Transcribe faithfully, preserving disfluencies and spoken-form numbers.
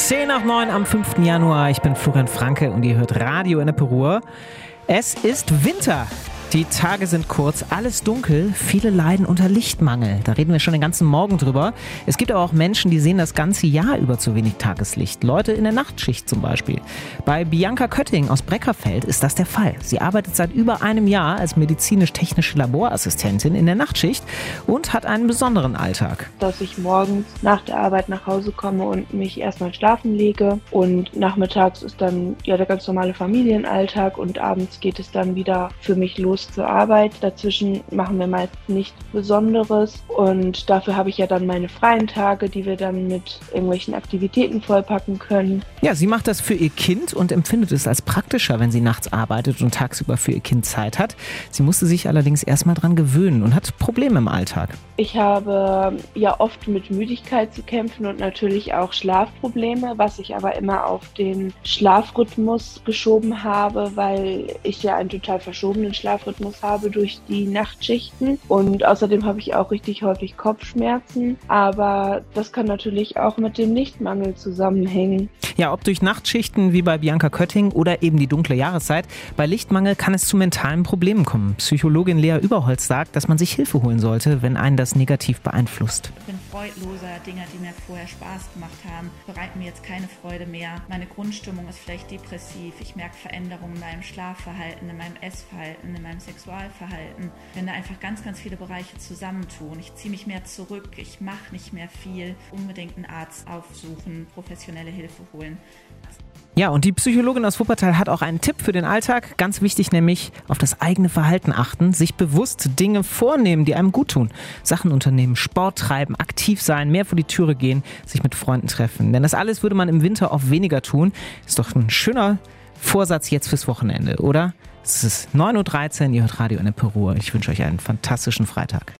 zehn nach neun am fünften Januar. Ich bin Florian Franke und ihr hört Radio Ennepe Ruhr. Es ist Winter. Die Tage sind kurz, alles dunkel, viele leiden unter Lichtmangel. Da reden wir schon den ganzen Morgen drüber. Es gibt aber auch Menschen, die sehen das ganze Jahr über zu wenig Tageslicht. Leute in der Nachtschicht zum Beispiel. Bei Bianca Kötting aus Breckerfeld ist das der Fall. Sie arbeitet seit über einem Jahr als medizinisch-technische Laborassistentin in der Nachtschicht und hat einen besonderen Alltag. Dass ich morgens nach der Arbeit nach Hause komme und mich erstmal schlafen lege und nachmittags ist dann ja der ganz normale Familienalltag und abends geht es dann wieder für mich los zur Arbeit. Dazwischen machen wir meist nichts Besonderes und dafür habe ich ja dann meine freien Tage, die wir dann mit irgendwelchen Aktivitäten vollpacken können. Ja, sie macht das für ihr Kind und empfindet es als praktischer, wenn sie nachts arbeitet und tagsüber für ihr Kind Zeit hat. Sie musste sich allerdings erstmal dran gewöhnen und hat Probleme im Alltag. Ich habe ja oft mit Müdigkeit zu kämpfen und natürlich auch Schlafprobleme, was ich aber immer auf den Schlafrhythmus geschoben habe, weil ich ja einen total verschobenen Schlafrhythmus habe durch die Nachtschichten und außerdem habe ich auch richtig häufig Kopfschmerzen, aber das kann natürlich auch mit dem Lichtmangel zusammenhängen. Ja, ob durch Nachtschichten wie bei Bianca Kötting oder eben die dunkle Jahreszeit, bei Lichtmangel kann es zu mentalen Problemen kommen. Psychologin Lea Überholz sagt, dass man sich Hilfe holen sollte, wenn einen das negativ beeinflusst. Ich bin freudloser, Dinge, die mir vorher Spaß gemacht haben, bereiten mir jetzt keine Freude mehr. Meine Grundstimmung ist vielleicht depressiv, ich merke Veränderungen in meinem Schlafverhalten, in meinem Essverhalten, in meinem Sexualverhalten. Wenn da einfach ganz, ganz viele Bereiche zusammentun. Ich ziehe mich mehr zurück, ich mache nicht mehr viel. Unbedingt einen Arzt aufsuchen, professionelle Hilfe holen. Ja, und die Psychologin aus Wuppertal hat auch einen Tipp für den Alltag. Ganz wichtig nämlich, auf das eigene Verhalten achten, sich bewusst Dinge vornehmen, die einem gut tun. Sachen unternehmen, Sport treiben, aktiv sein, mehr vor die Türe gehen, sich mit Freunden treffen. Denn das alles würde man im Winter oft weniger tun. Ist doch ein schöner Vorsatz jetzt fürs Wochenende, oder? Es ist neun Uhr dreizehn, ihr hört Radio Ennepe Ruhr. Ich wünsche euch einen fantastischen Freitag.